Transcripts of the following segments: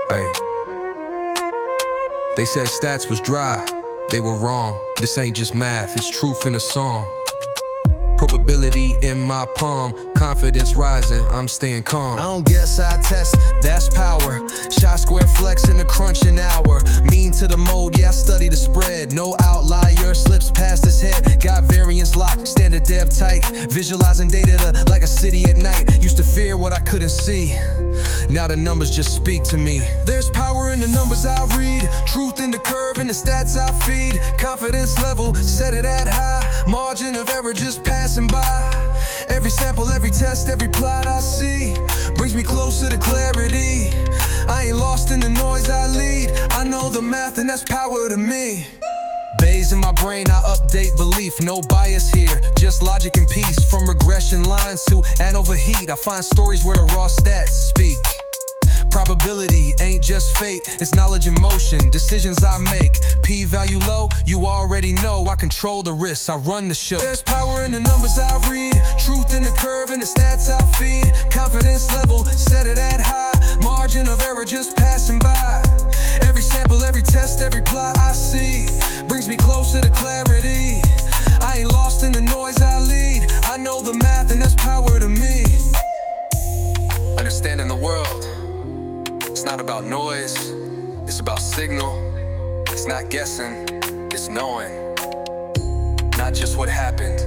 Hey, they said stats was dry, they were wrong. This ain't just math, it's truth in a song. Probability in my palm, confidence rising, I'm staying calm. I don't guess I test, that's power. Shot square flex in the crunching hour. Mean to the mode, yeah I study the spread. No outlier, slips past his head. Got variance locked, standard dev tight. Visualizing data like a city at night. Used to fear what I couldn't see, now the numbers just speak to me. There's power in the numbers I read, truth in the curve and the stats I feed. Confidence level, set it at high. Margin of error just passing by. Every sample, every test, every plot I see brings me closer to clarity. I ain't lost in the noise I lead. I know the math and that's power to me. Bays in my brain, I update belief. No bias here, just logic and peace. From regression lines to ANOVA heat, I find stories where the raw stats speak. Probability ain't just fate, it's knowledge in motion, decisions I make. P-value low, you already know I control the risks, I run the show. There's power in the numbers I read, truth in the curve and the stats I feed. Confidence level, set it at high. Margin of error just passing by. Every sample, every test, every plot I see brings me closer to clarity. I ain't lost in the noise I lead. I know the math and that's power to me. Understanding the world, it's not about noise, it's about signal. It's not guessing, it's knowing. Not just what happened,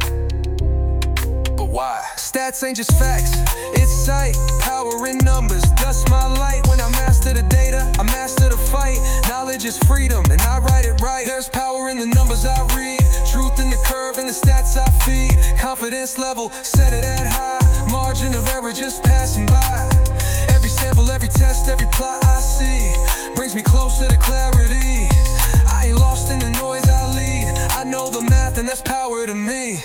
but why. Stats ain't just facts, it's sight. Power in numbers, dust my light. When I master the data, I master the fight. Knowledge is freedom, and I write it right. There's power in the numbers I read, truth in the curve and the stats I feed. Confidence level, set it at high. Margin of error just passing by. Every sample, every test, every plot I see brings me closer to clarity. I ain't lost in the noise I lead. I know the math and that's power to me.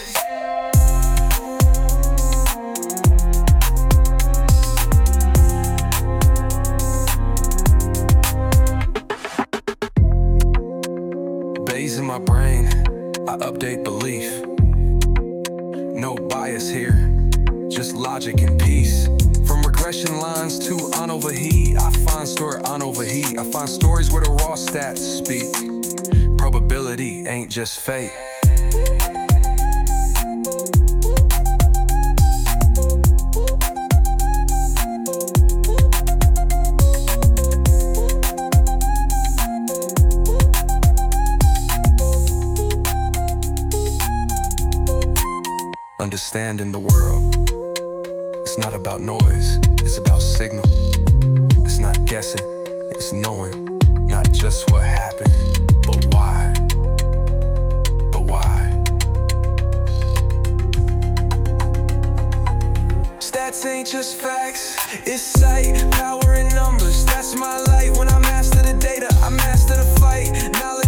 Bays in my brain, I update belief. No bias here, just logic and peace. From regression lines to ANOVA heat, I find stories where the raw stats speak. Probability ain't just fate. Understanding the world, it's not about noise, it's about signal. It's not guessing, it's knowing. Not just what happened, but why. But why? Stats ain't just facts, it's sight. Power in numbers, that's my light. When I master the data, I master the fight. Knowledge